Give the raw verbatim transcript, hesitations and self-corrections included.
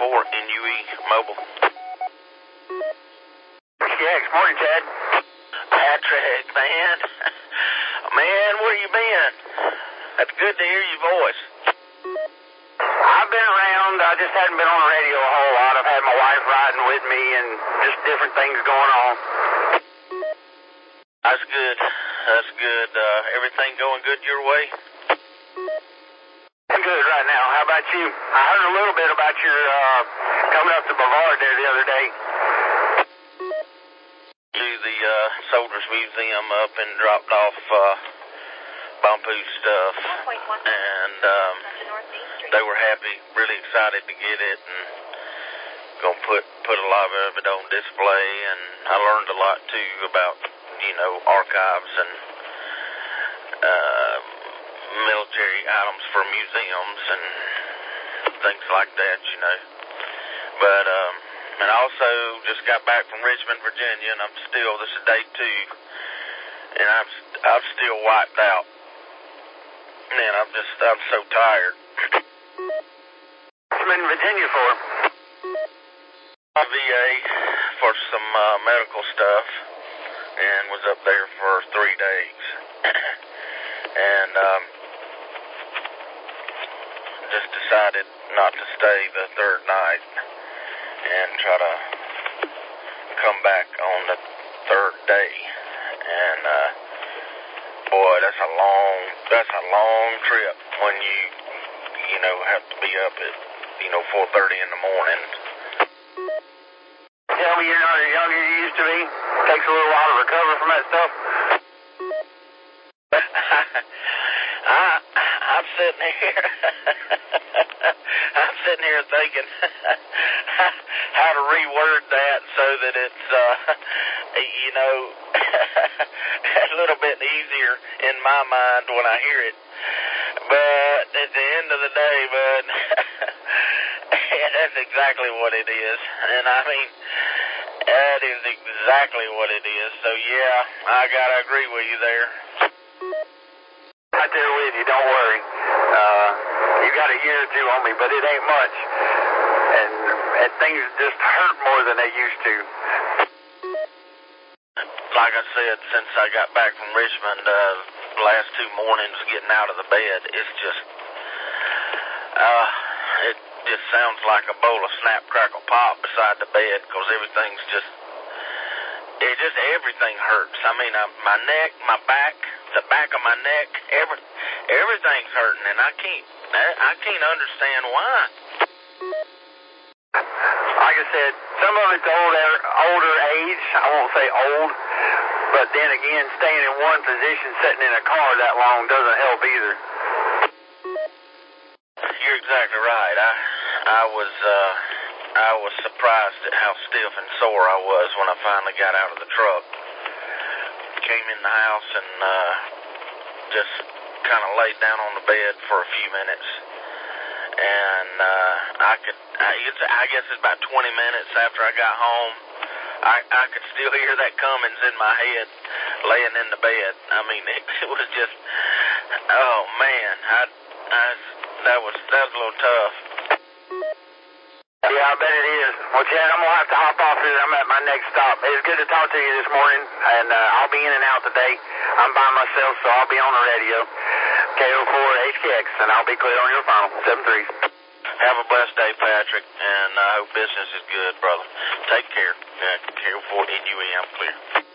four N U E Mobile. Yeah, good morning, Chad. Patrick, man. Man, where you been? That's good to hear your voice. I've been around. I just hadn't been on the radio a whole lot. I've had my wife riding with me and just different things going on. That's good. That's good. Uh, everything going good your way? I'm good right now. How about you? I heard a little bit about your uh, coming up to Brevard there the other day. To the uh, Soldiers Museum up and dropped off uh, Bumpu stuff. And um, they were happy, really excited to get it, and gonna put put a lot of it on display. And I learned a lot too about, you know, archives and uh, military items for museums and things like that, you know. But um, and I also just got back from Richmond, Virginia, and I'm still, this is day two, and I'm I'm still wiped out. Man, I'm just I'm so tired. What you been in Virginia for? V A for some uh, medical stuff, and was up there for three days. And um, just decided not to stay the third night and try to come back on the third day. And uh, boy, that's a long that's a long trip when you you know have to be up at you know four thirty in the morning. Tell me you're not as young as you used to be. Takes a little while to recover from that stuff. I, I'm sitting here. I'm sitting here thinking how to reword that so that it's, uh, you know, a little bit easier in my mind when I hear it. But at the end of the day, bud, that's exactly what it is. And I mean, that is exactly what it is. So yeah, I gotta agree with you there. Right there with you, don't worry. Uh, you got a year or two on me, but it ain't much. And, and things just hurt more than they used to. Like I said, since I got back from Richmond, uh, the last two mornings getting out of the bed, it's just, uh, it just sounds like a bowl of Snap, Crackle, Pop beside the bed, because everything's just, it just, everything hurts. I mean, I, my neck, my back, the back of my neck, every, everything's hurting, and I can't, I can't understand why. Like I said, some of it's older, older age. I won't say old, but then again, staying in one position, sitting in a car that long doesn't help either. You're exactly right. I, I was, uh, I was surprised at how stiff and sore I was when I finally got out of the truck. Came in the house and uh, just kind of laid down on the bed for a few minutes. And uh, I could, I, it's, I guess it's about twenty minutes after I got home, I, I could still hear that Cummins in my head laying in the bed. I mean, it, it was just, oh man, I, I, that was, that was a little tough. Yeah, I bet it is. Well, Chad, I'm going to have to hop off here. I'm at my next stop. It was good to talk to you this morning, and uh, I'll be in and out today. I'm by myself, so I'll be on the radio. K O four H K X, and I'll be clear on your final. seven three. Have a blessed day, Patrick, and I hope business is good, brother. Take care. Yeah, K O four N U E, I'm clear.